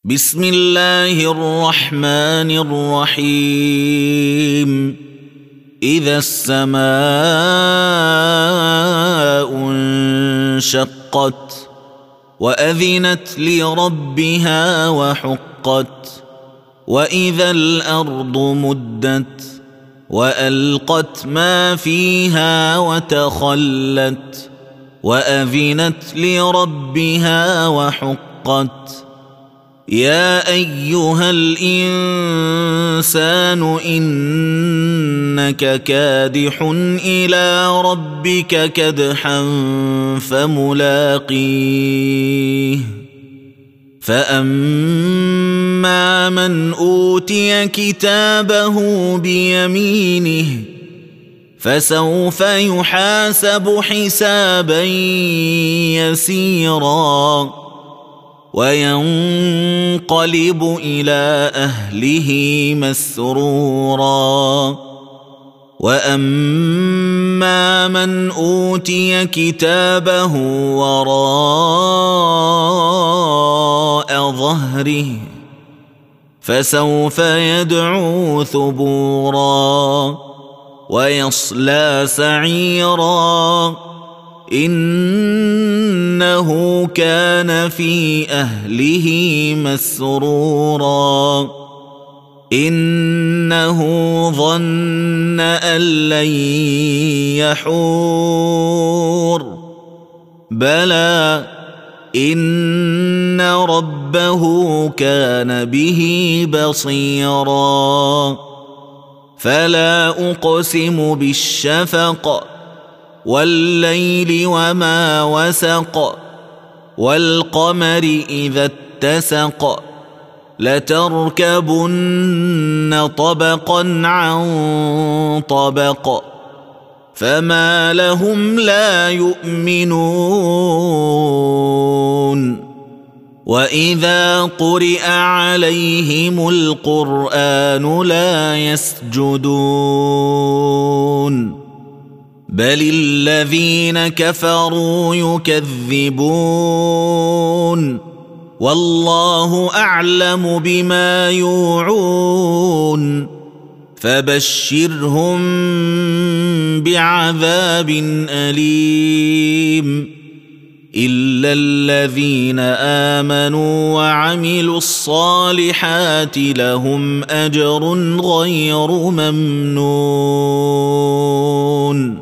بسم الله الرحمن الرحيم إذا السماء انشقت وأذنت لربها وحقت وإذا الأرض مدت وألقت ما فيها وتخلت وأذنت لربها وحقت يا أيها الإنسان إنك كادح إلى ربك كدحا فملاقيه فأما من أوتي كتابه بيمينه فسوف يحاسب حسابا يسيرا وينقلب إلى أهله مسرورا وأما من أوتي كتابه وراء ظهره فسوف يدعو ثبورا ويصلى سعيرا إنه كان في أهله مسرورا إنه ظن أن لن يحور بلى إن ربه كان به بصيرا فلا أقسم بالشفق والليل وما وسق والقمر إذا اتسق لتركبن طبقا عن طبق فما لهم لا يؤمنون وإذا قرئ عليهم القرآن لا يسجدون بل الذين كفروا يكذبون والله أعلم بما يوعون فبشرهم بعذاب أليم إلا الذين آمنوا وعملوا الصالحات لهم أجر غير ممنون